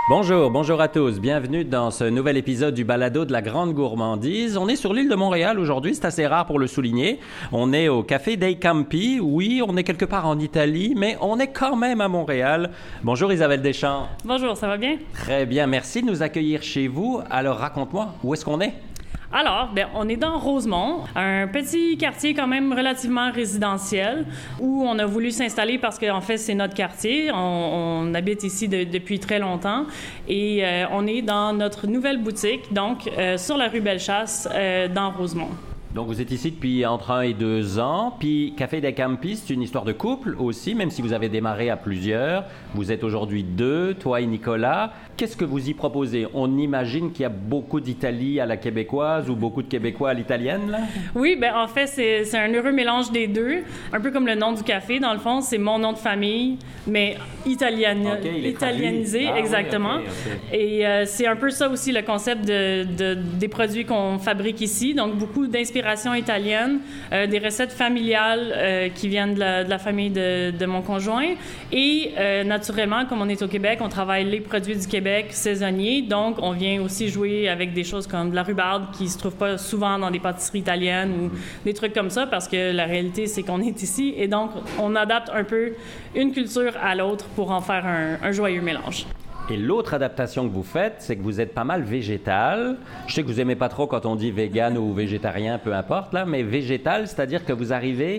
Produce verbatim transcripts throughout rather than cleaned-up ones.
Bonjour, bonjour à tous. Bienvenue dans ce nouvel épisode du balado de la Grande Gourmandise. On est sur l'île de Montréal aujourd'hui, c'est assez rare pour le souligner. On est au Café dei Campi. Oui, on est quelque part en Italie, mais on est quand même à Montréal. Bonjour Isabelle Deschamps. Bonjour, ça va bien? Très bien, merci de nous accueillir chez vous. Alors raconte-moi, où est-ce qu'on est? Alors, ben, on est dans Rosemont, un petit quartier quand même relativement résidentiel où on a voulu s'installer parce qu'en fait, c'est notre quartier. On, on habite ici de, depuis très longtemps et euh, on est dans notre nouvelle boutique, donc euh, sur la rue Bellechasse, euh, dans Rosemont. Donc, vous êtes ici depuis entre un et deux ans. Puis, Café dei Campi, c'est une histoire de couple aussi, même si vous avez démarré à plusieurs. Vous êtes aujourd'hui deux, toi et Nicolas. Qu'est-ce que vous y proposez? On imagine qu'il y a beaucoup d'Italie à la québécoise ou beaucoup de Québécois à l'italienne, là? Oui, ben en fait, c'est, c'est un heureux mélange des deux. Un peu comme le nom du café, dans le fond, c'est mon nom de famille, mais italiani- okay, italianisé, ah, exactement. Oui, okay, okay. Et euh, c'est un peu ça aussi le concept de, de, des produits qu'on fabrique ici. Donc, beaucoup d'inspiration italienne, euh, des recettes familiales euh, qui viennent de la, de la famille de, de mon conjoint. Et euh, naturellement, comme on est au Québec, on travaille les produits du Québec saisonniers. Donc, on vient aussi jouer avec des choses comme de la rhubarbe qui se trouve pas souvent dans des pâtisseries italiennes ou des trucs comme ça parce que la réalité, c'est qu'on est ici. Et donc, on adapte un peu une culture à l'autre pour en faire un, un joyeux mélange. Et l'autre adaptation que vous faites, c'est que vous êtes pas mal végétal. Je sais que vous aimez pas trop quand on dit vegan ou végétarien, peu importe, là, mais végétal, c'est-à-dire que vous arrivez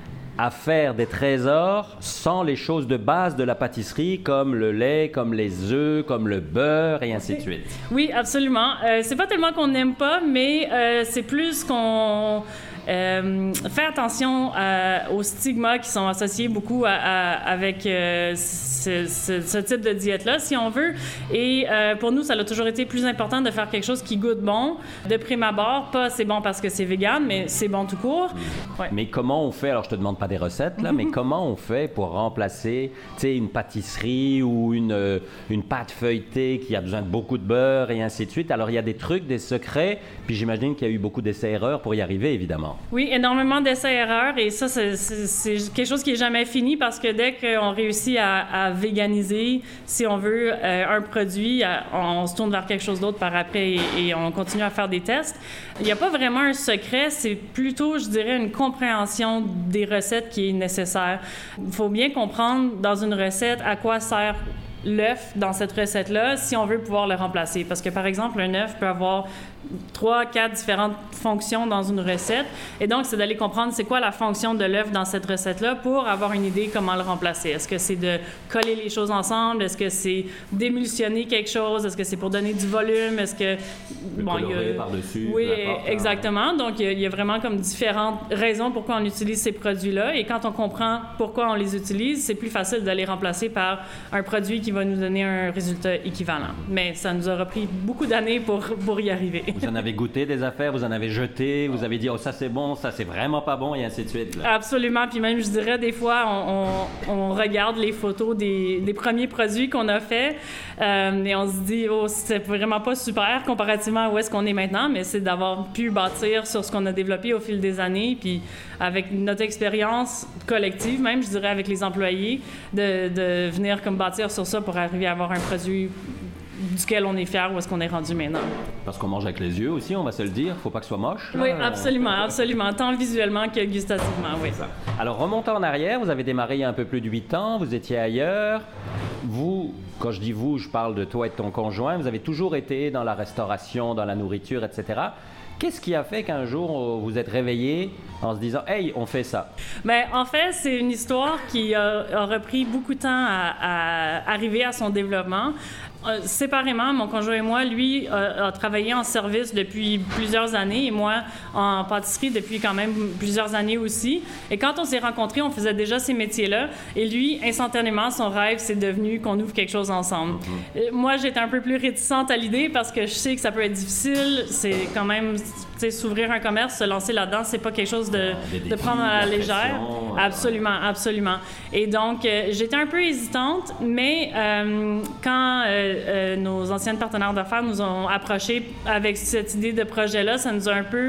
à faire des trésors sans les choses de base de la pâtisserie, comme le lait, comme les œufs, comme le beurre, et ainsi de suite. Oui, absolument. Euh, c'est pas tellement qu'on n'aime pas, mais euh, c'est plus qu'on... Euh, fait attention à, aux stigmas qui sont associés beaucoup à, à, avec euh, ce, ce, ce type de diète-là, si on veut. Et euh, pour nous, ça a toujours été plus important de faire quelque chose qui goûte bon, de prime abord. Pas c'est bon parce que c'est vegan, mais c'est bon tout court. Ouais. Mais comment on fait, alors je te demande pas des recettes, là, mm-hmm. mais comment on fait pour remplacer une pâtisserie ou une, une pâte feuilletée qui a besoin de beaucoup de beurre et ainsi de suite? Alors il y a des trucs, des secrets, puis j'imagine qu'il y a eu beaucoup d'essais-erreurs pour y arriver, évidemment. Oui, énormément d'essais-erreurs et ça, c'est, c'est, c'est quelque chose qui n'est jamais fini parce que dès qu'on réussit à, à véganiser, si on veut, euh, un produit, à, on se tourne vers quelque chose d'autre par après et, et on continue à faire des tests. Il n'y a pas vraiment un secret, c'est plutôt, je dirais, une compréhension des recettes qui est nécessaire. Il faut bien comprendre dans une recette à quoi sert l'œuf dans cette recette-là si on veut pouvoir le remplacer. Parce que, par exemple, un œuf peut avoir trois, quatre différentes fonctions dans une recette. Et donc, c'est d'aller comprendre c'est quoi la fonction de l'œuf dans cette recette-là pour avoir une idée comment le remplacer. Est-ce que c'est de coller les choses ensemble? Est-ce que c'est d'émulsionner quelque chose? Est-ce que c'est pour donner du volume? Est-ce que... Le bon, colorer il y a... par-dessus. Oui, exactement. Donc, il y, a, il y a vraiment comme différentes raisons pourquoi on utilise ces produits-là. Et quand on comprend pourquoi on les utilise, c'est plus facile de les remplacer par un produit qui va nous donner un résultat équivalent. Mais ça nous aura pris beaucoup d'années pour, pour y arriver. Vous en avez goûté des affaires, vous en avez jeté, vous avez dit « Oh, ça c'est bon, ça c'est vraiment pas bon » et ainsi de suite. Là. Absolument. Puis même, je dirais, des fois, on, on, on regarde les photos des, des premiers produits qu'on a faits euh, et on se dit « Oh, c'est vraiment pas super comparativement à où est-ce qu'on est maintenant », mais c'est d'avoir pu bâtir sur ce qu'on a développé au fil des années, puis avec notre expérience collective, même, je dirais, avec les employés, de, de venir comme bâtir sur ça pour arriver à avoir un produit duquel on est fier, où est-ce qu'on est rendu maintenant. Parce qu'on mange avec les yeux aussi, on va se le dire. Faut pas que ce soit moche. Là. Oui, absolument, absolument. Tant visuellement que gustativement, oui. Alors, remontons en arrière. Vous avez démarré il y a un peu plus de huit ans. Vous étiez ailleurs. Vous, quand je dis vous, je parle de toi et de ton conjoint. Vous avez toujours été dans la restauration, dans la nourriture, et cetera. Qu'est-ce qui a fait qu'un jour, vous êtes réveillé en se disant « Hey, on fait ça ». Bien, en fait, c'est une histoire qui a, a repris beaucoup de temps à, à arriver à son développement. Euh, séparément, mon conjoint et moi, lui, a, a travaillé en service depuis plusieurs années et moi en pâtisserie depuis quand même plusieurs années aussi. Et quand on s'est rencontrés, on faisait déjà ces métiers-là. Et lui, instantanément, son rêve, c'est devenu qu'on ouvre quelque chose ensemble. Mm-hmm. Moi, j'étais un peu plus réticente à l'idée parce que je sais que ça peut être difficile. C'est quand même, tu sais, s'ouvrir un commerce, se lancer là-dedans, c'est pas quelque chose de, défis, de prendre à la légère. Pression, absolument, absolument. Et donc, euh, j'étais un peu hésitante, mais euh, quand... Euh, Euh, nos anciennes partenaires d'affaires nous ont approchés avec cette idée de projet-là. Ça nous a un peu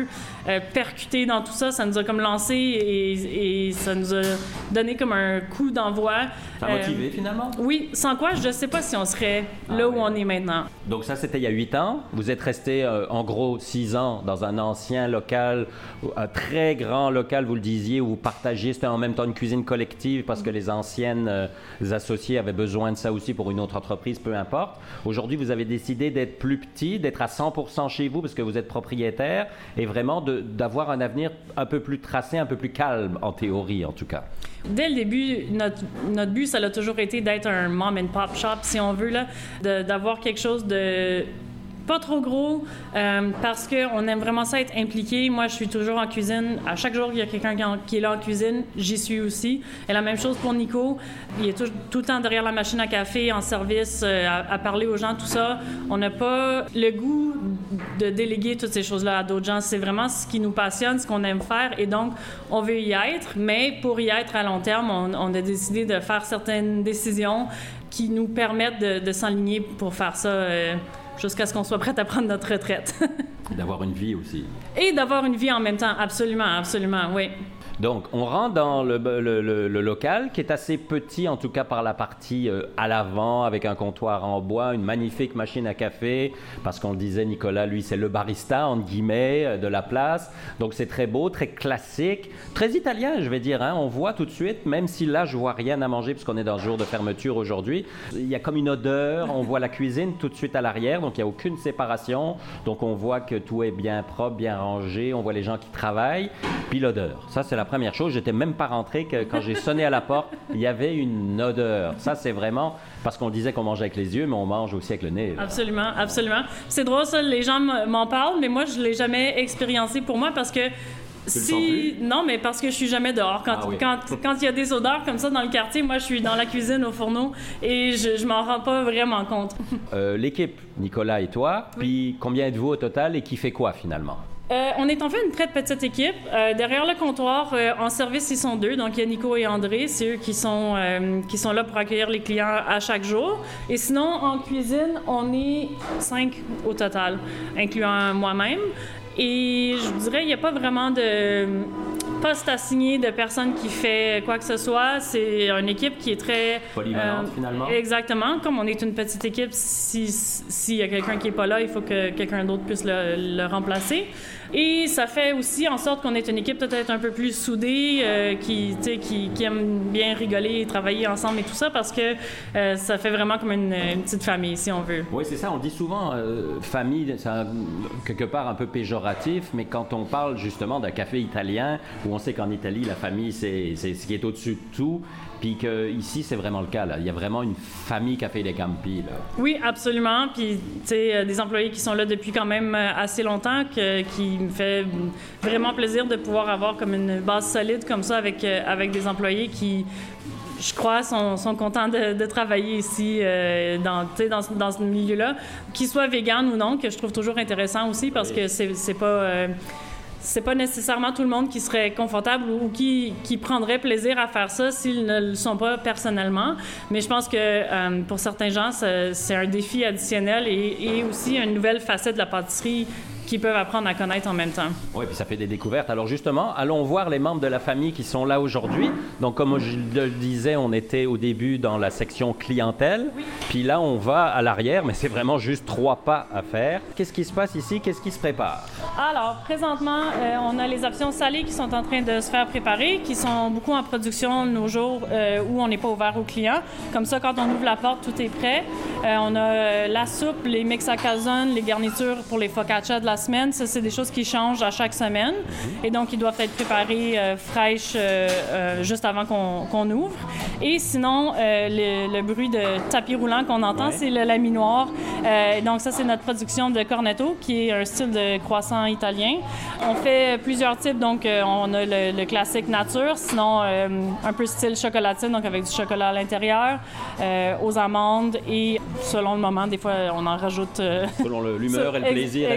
euh, percuté dans tout ça. Ça nous a comme lancé et, et ça nous a donné comme un coup d'envoi. Ça a motivé, euh, finalement? Oui, sans quoi, je ne sais pas si on serait ah, là où oui. on est maintenant. Donc ça, c'était il y a huit ans. Vous êtes resté, euh, en gros, six ans dans un ancien local, un très grand local, vous le disiez, où vous partagiez, c'était en même temps une cuisine collective parce que les anciennes euh, associées avaient besoin de ça aussi pour une autre entreprise, peu importe. Aujourd'hui, vous avez décidé d'être plus petit, d'être à cent pour cent chez vous parce que vous êtes propriétaire et vraiment de, d'avoir un avenir un peu plus tracé, un peu plus calme, en théorie en tout cas. Dès le début, notre, notre but, ça a toujours été d'être un mom and pop shop, si on veut, là, de, d'avoir quelque chose de pas trop gros, euh, parce qu'on aime vraiment ça être impliqué. Moi, je suis toujours en cuisine. À chaque jour, il y a quelqu'un qui, en, qui est là en cuisine. J'y suis aussi. Et la même chose pour Nico. Il est tout, tout le temps derrière la machine à café, en service, euh, à, à parler aux gens, tout ça. On n'a pas le goût de déléguer toutes ces choses-là à d'autres gens. C'est vraiment ce qui nous passionne, ce qu'on aime faire. Et donc, on veut y être. Mais pour y être à long terme, on, on a décidé de faire certaines décisions qui nous permettent de, de s'enligner pour faire ça euh, jusqu'à ce qu'on soit prête à prendre notre retraite. Et d'avoir une vie aussi. Et d'avoir une vie en même temps, absolument, absolument, oui. Donc, on rentre dans le, le, le, le local qui est assez petit, en tout cas par la partie euh, à l'avant, avec un comptoir en bois, une magnifique machine à café, parce qu'on le disait, Nicolas, lui, c'est le barista, entre guillemets, euh, de la place. Donc, c'est très beau, très classique, très italien, je vais dire. Hein. On voit tout de suite, même si là, je vois rien à manger, puisqu'on est dans le jour de fermeture aujourd'hui, il y a comme une odeur, on voit la cuisine tout de suite à l'arrière, donc il n'y a aucune séparation. Donc, on voit que tout est bien propre, bien rangé, on voit les gens qui travaillent, puis l'odeur. Ça, c'est la première chose, j'étais même pas rentré que quand j'ai sonné à la porte, il y avait une odeur. Ça, c'est vraiment parce qu'on disait qu'on mangeait avec les yeux, mais on mange aussi avec le nez. Là. Absolument, absolument. C'est drôle, ça, les gens m'en parlent, mais moi, je l'ai jamais expériencé pour moi parce que si... Non, mais parce que je suis jamais dehors. Quand il ah oui. quand, quand y a des odeurs comme ça dans le quartier, moi, je suis dans la cuisine, au fourneau, et je, je m'en rends pas vraiment compte. euh, l'équipe, Nicolas et toi, oui. Puis combien êtes-vous au total et qui fait quoi, finalement? Euh, on est en fait une très petite équipe. Euh, derrière le comptoir, euh, en service, ils sont deux. Donc, il y a Nico et André. C'est eux qui sont, euh, qui sont là pour accueillir les clients à chaque jour. Et sinon, en cuisine, on est cinq au total, incluant moi-même. Et je dirais, il n'y a pas vraiment de poste assigné de personne qui fait quoi que ce soit. C'est une équipe qui est très... polyvalente, euh, finalement. Exactement. Comme on est une petite équipe, s'il si, si y a quelqu'un qui n'est pas là, il faut que quelqu'un d'autre puisse le, le remplacer. Et ça fait aussi en sorte qu'on est une équipe peut-être un peu plus soudée, euh, qui, qui, qui aime bien rigoler et travailler ensemble et tout ça, parce que euh, ça fait vraiment comme une, une petite famille, si on veut. Oui, c'est ça. On dit souvent euh, famille, c'est un, quelque part un peu péjoratif, mais quand on parle justement d'un café italien, où on sait qu'en Italie, la famille, c'est, c'est ce qui est au-dessus de tout, puis qu'ici, c'est vraiment le cas. Là. Il y a vraiment une famille Café dei Campi. Là. Oui, absolument. Puis, tu sais, des employés qui sont là depuis quand même assez longtemps, que, qui me fait vraiment plaisir de pouvoir avoir comme une base solide comme ça avec, avec des employés qui, je crois, sont, sont contents de, de travailler ici euh, dans, dans, dans ce milieu-là, qu'ils soient véganes ou non, que je trouve toujours intéressant aussi parce oui. que c'est, c'est pas... Euh, c'est pas nécessairement tout le monde qui serait confortable ou qui, qui prendrait plaisir à faire ça s'ils ne le sont pas personnellement. Mais je pense que euh, pour certains gens, c'est, c'est un défi additionnel et, et aussi une nouvelle facette de la pâtisserie qu'ils peuvent apprendre à connaître en même temps. Oui, puis ça fait des découvertes. Alors justement, allons voir les membres de la famille qui sont là aujourd'hui. Donc comme je le disais, on était au début dans la section clientèle. Oui. Puis là, on va à l'arrière, mais c'est vraiment juste trois pas à faire. Qu'est-ce qui se passe ici? Qu'est-ce qui se prépare? Alors, présentement, euh, on a les options salées qui sont en train de se faire préparer, qui sont beaucoup en production de nos jours euh, où on n'est pas ouvert aux clients. Comme ça, quand on ouvre la porte, tout est prêt. Euh, on a euh, la soupe, les mix à calzone, les garnitures pour les focaccia de la semaine. Ça, c'est des choses qui changent à chaque semaine. Et donc, ils doivent être préparés euh, fraîches euh, euh, juste avant qu'on, qu'on ouvre. Et sinon, euh, le, le bruit de tapis roulant qu'on entend, ouais. c'est le laminoir. Euh, donc, ça, c'est notre production de cornetto, qui est un style de croissant italien. On fait plusieurs types. Donc, euh, on a le, le classique nature, sinon euh, un peu style chocolatine, donc avec du chocolat à l'intérieur, euh, aux amandes et selon le moment, des fois, on en rajoute... Euh, selon le, l'humeur et le plaisir et la saison.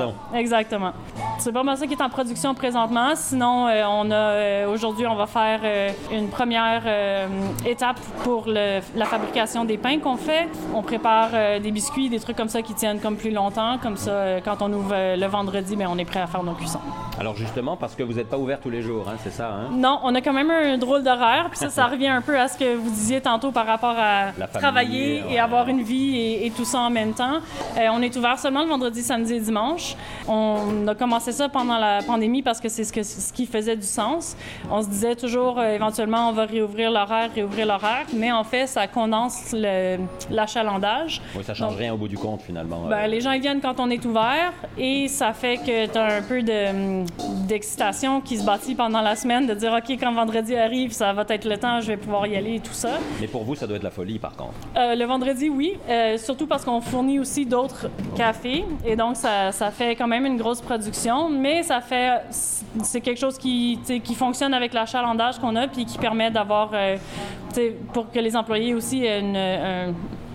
production. Exactement. C'est pas mal ça qui est en production présentement. Sinon, euh, on a euh, aujourd'hui, on va faire euh, une première euh, étape pour le, la fabrication des pains qu'on fait. On prépare euh, des biscuits, des trucs comme ça qui tiennent comme plus longtemps. Comme ça, euh, quand on ouvre euh, le vendredi, bien, on est prêt à faire nos cuissons. Alors justement, parce que vous n'êtes pas ouvert tous les jours, hein, c'est ça? Hein? Non, on a quand même un drôle d'horaire. Puis ça, ça revient un peu à ce que vous disiez tantôt par rapport à La famille, travailler ouais. et avoir une vie et, et tout ça en même temps. Euh, on est ouvert seulement le vendredi, samedi et dimanche. On a commencé ça pendant la pandémie parce que c'est ce, que, ce qui faisait du sens. On se disait toujours, euh, éventuellement, on va réouvrir l'horaire, réouvrir l'horaire. Mais en fait, ça condense le, l'achalandage. Oui, ça ne change Donc, rien au bout du compte, finalement. ben, euh... les gens ils viennent quand on est ouvert et ça fait que tu as un peu de, d'excitation qui se bâtit pendant la semaine, de dire, OK, quand vendredi arrive, ça va être le temps, je vais pouvoir y aller et tout ça. Mais pour vous, ça doit être la folie, par contre. Euh, le vendredi, oui, euh, surtout parce qu'on fournit aussi d'autres cafés et donc ça, ça fait quand même une grosse production, mais ça fait, c'est quelque chose qui, qui fonctionne avec l'achalandage qu'on a puis qui permet d'avoir, euh, pour que les employés aussi aient une, un,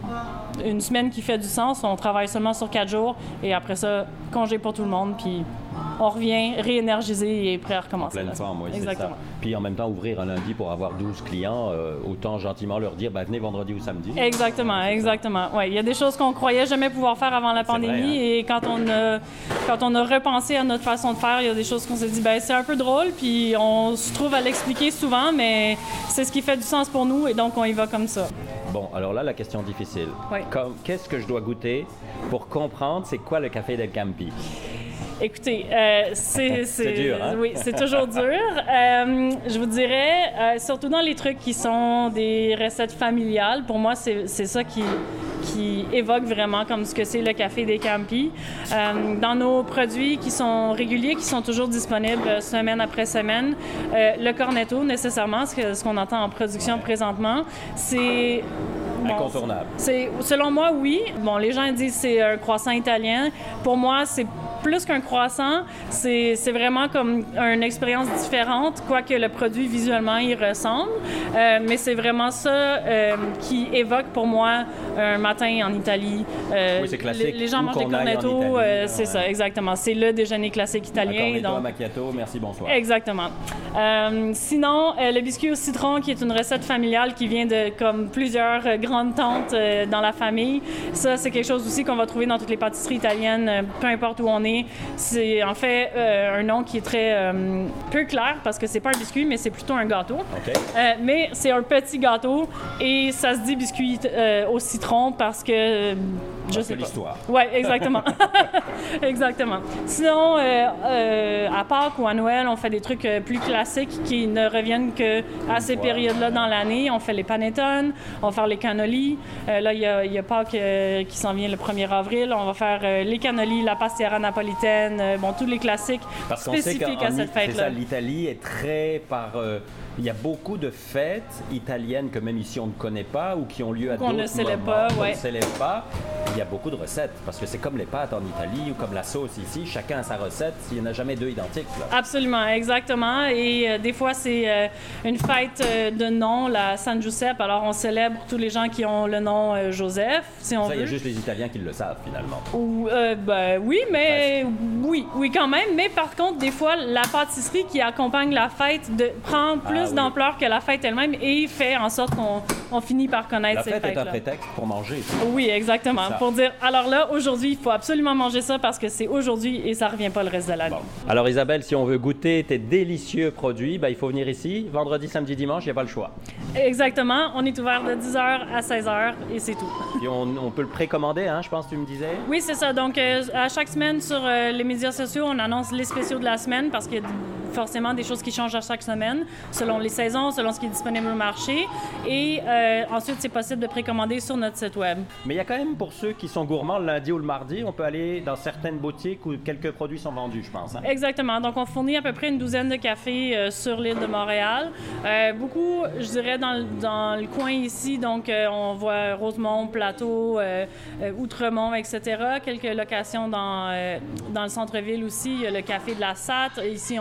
une semaine qui fait du sens. On travaille seulement sur quatre jours et après ça, congé pour tout le monde, puis on revient réénergisé et prêt à recommencer. En pleine forme, oui, c'est Exactement. ça. Puis en même temps, ouvrir un lundi pour avoir douze clients, euh, autant gentiment leur dire, ben, venez vendredi ou samedi. Exactement, exactement. Ouais, il y a des choses qu'on croyait jamais pouvoir faire avant la pandémie vrai, hein? et quand on a quand on a repensé à notre façon de faire, il y a des choses qu'on s'est dit, ben c'est un peu drôle, puis on se trouve à l'expliquer souvent, mais c'est ce qui fait du sens pour nous et donc on y va comme ça. Bon, alors là, la question difficile. Oui. Comme, qu'est-ce que je dois goûter pour comprendre c'est quoi le café del Campi? Écoutez, euh, c'est, c'est, C'est dur, hein? Oui, c'est toujours dur. Euh, je vous dirais, euh, surtout dans les trucs qui sont des recettes familiales, pour moi, c'est, c'est ça qui, qui évoque vraiment comme ce que c'est le café des Campi. Euh, dans nos produits qui sont réguliers, qui sont toujours disponibles semaine après semaine, euh, le cornetto, nécessairement, ce, que, ce qu'on entend en production présentement, c'est... Bon, Incontournable. C'est, selon moi, oui. Bon, les gens disent que c'est un croissant italien. Pour moi, c'est plus qu'un croissant. C'est, c'est vraiment comme une expérience différente, quoique le produit, visuellement, il ressemble. Euh, mais c'est vraiment ça euh, qui évoque pour moi un matin en Italie. Euh, oui, c'est classique. Les, les gens Où mangent des cornetto. Italie, euh, c'est ouais. ça, exactement. C'est le déjeuner classique italien. Un cornetto donc... à macchiato, merci, bonsoir. Exactement. Euh, sinon, euh, le biscuit au citron, qui est une recette familiale qui vient de comme plusieurs euh, grandes tantes euh, dans la famille. Ça, c'est quelque chose aussi qu'on va trouver dans toutes les pâtisseries italiennes, euh, peu importe où on est. C'est en fait euh, un nom qui est très euh, peu clair parce que c'est pas un biscuit, mais c'est plutôt un gâteau. OK. Euh, mais c'est un petit gâteau et ça se dit biscuit euh, au citron parce que euh, je Parce sais que pas. l'histoire. Oui, exactement. Exactement. Sinon, euh, euh, à Pâques ou à Noël, on fait des trucs euh, plus classiques qui ne reviennent que à ces fois. périodes-là dans l'année. On fait les panettone, on va faire les cannolis. Euh, là, il y a, il y a Pâques euh, qui s'en vient le premier avril. On va faire euh, les cannolis, la pastiera napolitaine, euh, bon, tous les classiques Parce qu'on sait spécifiques qu'en à cette c'est fête-là. ça, l'Italie est très par... euh, il y a beaucoup de fêtes italiennes que même ici on ne connaît pas ou qui ont lieu à Qu'on d'autres ne célèbre moments, pas, qu'on ouais. ne célèbre pas. Il y a beaucoup de recettes parce que c'est comme les pâtes en Italie ou comme la sauce ici. Chacun a sa recette. Il n'y en a jamais deux identiques. Là. Absolument, exactement. Et euh, des fois, c'est euh, une fête euh, de nom, la San Giuseppe. Alors, on célèbre tous les gens qui ont le nom euh, Joseph, si on Ça, il y veut. a juste les Italiens qui le savent finalement. Ou, euh, ben, oui, mais oui, oui quand même. Mais par contre, des fois, la pâtisserie qui accompagne la fête de, prend plus Ah, oui. d'ampleur que la fête elle-même et fait en sorte qu'on on finit par connaître La cette fête est un fête-là. prétexte pour manger. Oui, exactement. Ça. Pour dire, alors là, aujourd'hui, il faut absolument manger ça parce que c'est aujourd'hui et ça revient pas le reste de l'année. Bon. Alors Isabelle, si on veut goûter tes délicieux produits, ben, il faut venir ici, vendredi, samedi, dimanche, il n'y a pas le choix. Exactement. On est ouvert de dix heures à seize heures et c'est tout. Puis on, on peut le précommander, hein, je pense que tu me disais. Oui, c'est ça. Donc, euh, à chaque semaine sur euh, les médias sociaux, on annonce les spéciaux de la semaine parce qu'il y a forcément des choses qui changent à chaque semaine, selon les saisons, selon ce qui est disponible au marché. Et euh, ensuite, c'est possible de précommander sur notre site web. Mais il y a quand même, pour ceux qui sont gourmands, le lundi ou le mardi, on peut aller dans certaines boutiques où quelques produits sont vendus, je pense. Hein? Exactement. Donc, on fournit à peu près une douzaine de cafés euh, sur l'île de Montréal. Euh, beaucoup, je dirais, dans, le- dans le coin ici. Donc, euh, on voit Rosemont, Plateau, euh, euh, Outremont, et cetera. Quelques locations dans, euh, dans le centre-ville aussi. Il y a le café de la S A T. Ici, on a Méchant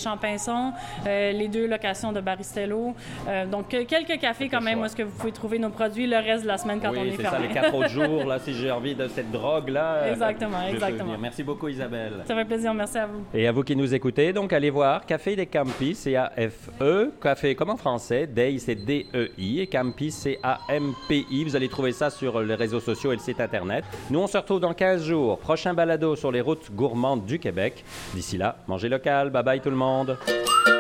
Champinson, euh, les deux locations de Baristello. Euh, donc, quelques cafés quand même où est-ce que vous pouvez trouver nos produits le reste de la semaine quand oui, on est, est fermé. Oui, c'est ça, les quatre autres jours, là, si j'ai envie de cette drogue-là. Exactement, je exactement. peux venir. Merci beaucoup, Isabelle. Ça fait plaisir, merci à vous. Et à vous qui nous écoutez, donc allez voir Café des Campis, C A F E, Café comme en français, Dei c'est D E I et Campis C A M P I. Vous allez trouver ça sur les réseaux sociaux et le site internet. Nous, on se retrouve dans quinze jours. Prochain balado sur les routes gourmandes du Québec. D'ici là, mangez local. Bye bye tout le monde.